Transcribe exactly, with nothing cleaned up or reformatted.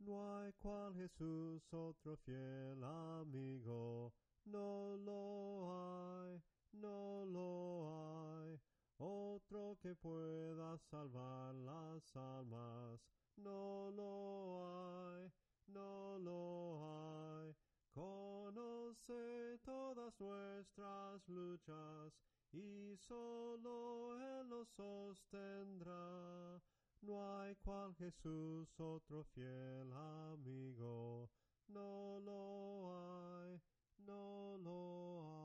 No hay cual Jesús otro fiel amigo, no lo hay, no lo hay. Otro que pueda salvar las almas, no lo hay, no lo hay. Conoce todas nuestras luchas y solo Él nos sostendrá. No hay cual Jesús otro fiel amigo, no lo hay, no lo hay.